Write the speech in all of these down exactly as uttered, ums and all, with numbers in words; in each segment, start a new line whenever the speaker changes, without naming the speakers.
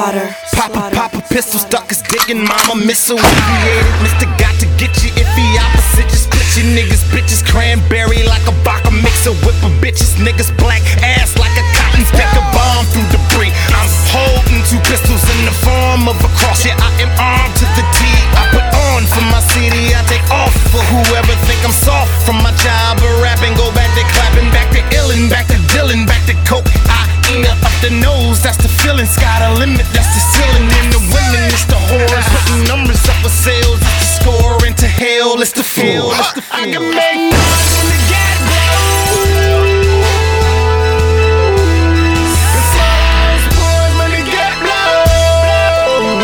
Slaughter.
Papa, papa, pistol stuck his dick in mama missile. We created Mister Got to get you iffy opposite. Just split you niggas, bitches, cranberry like a Baca mixer. Whip a bitches, niggas, black ass like a cotton picker. Bomb through debris. I'm holding two pistols in the form of a cross. Yeah, I am armed to the teeth. I put on for my city. I take off for whoever think I'm soft. From my job of rapping, go back to clapping, back to illin', back to Dylan, back to coke. I up the nose, that's the feeling. Sky the limit, that's the ceiling. And the women, it's the whores. Putting numbers up for sales, it's the score. Into hell, it's the feel. It's the feel. I can make noise when the gas blows. The songs pours when the gas blows.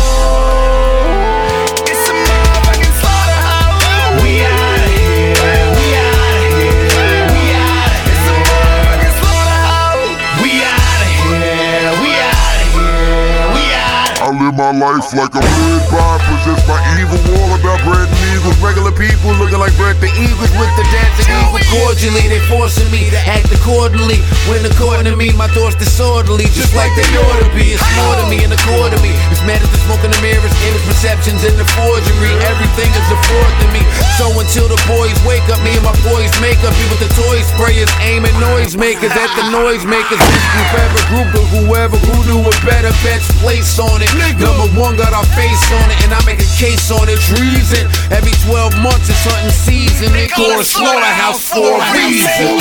It's a motherfucking slaughterhouse. We outta here, we outta here, we outta here. It's a motherfucking slaughterhouse. We outta here, we outta here, we outta here.
I live my life like a bird by possessed by evil, all about bread and eagles. Regular people looking like Brett the Eagles with the dancing eagles. Cordially, they forcing me to act accordingly. When according to me, my thoughts disorderly, just like they ought to be. It's more to me and a quarter to me. It's mad at the smoke in the mirrors, image perceptions in the forgery. Everything is a fourth to me. So until the boys wake up, me and my boys make up. Be with the toy sprayers, aiming noise makers at the noise makers. This group ever group of whoever who do a better bets place on it. Number one got our face on it, and I make a case on it. Treason. Every twelve months it's hunting season. They call it slaughterhouse for a reason.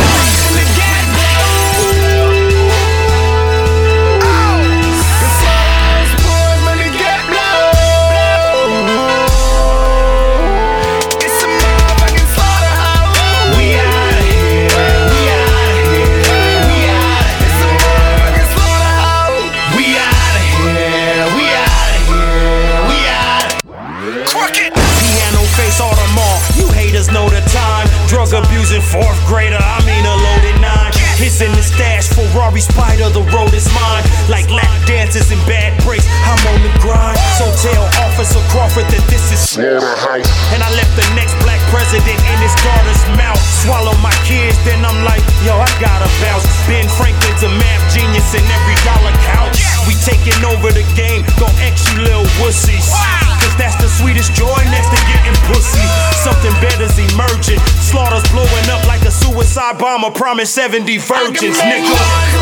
Know the time, drug abusing fourth grader, I mean a loaded nine. Hits in the stash, Ferrari Spider, the road is mine. Like lap dances and bad breaks, I'm on the grind. So tell Officer Crawford that this is slaughterhouse. And I left the next black president in his daughter's mouth. Swallow my kids, then I'm like, yo, I gotta bounce. Ben Franklin's a math genius and every dollar counts. We taking over the game, gon' X you little wussies. Cause that's the sweetest joy next to getting pussy. Something better's emerging. Slaughter's blowing up like a suicide bomber. Promise seventy virgins, nigga.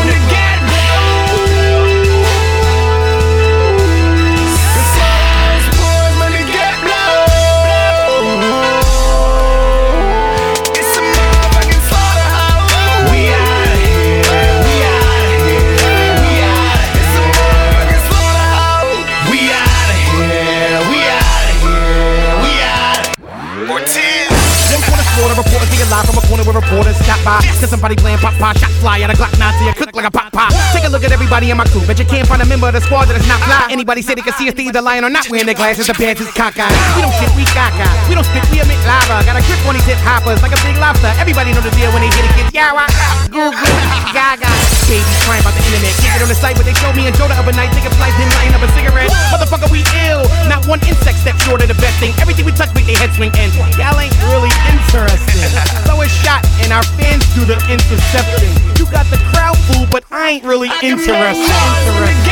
Reporters be alive from a corner where reporters stop by. Cause somebody playing pop pop, shot fly at a Glock nine to you, click like a pop pop. Take a look at everybody in my crew, but you can't find a member of the squad that is not fly. Anybody say they can see us, they either lying or not wearing their glasses. The pants is cockeyed. We don't shit, we cockeyed. We don't spit, we emit lava. Got a grip on these hip hoppers like a big lobster. Everybody know the deal when they hit it, kids. Yawa, goo goo, gaga. Babies crying about the internet. Kick it on the site, but they showed me and Joe the other night. Taking flights, then lighting up a cigarette. Motherfucker, we ill. Not one insect step short of the best thing. Everything we touch make they head swing in. Y'all ain't really interested. So it's shot and our fans do the intercepting. You got the crowd fool, but I ain't really interested. interested.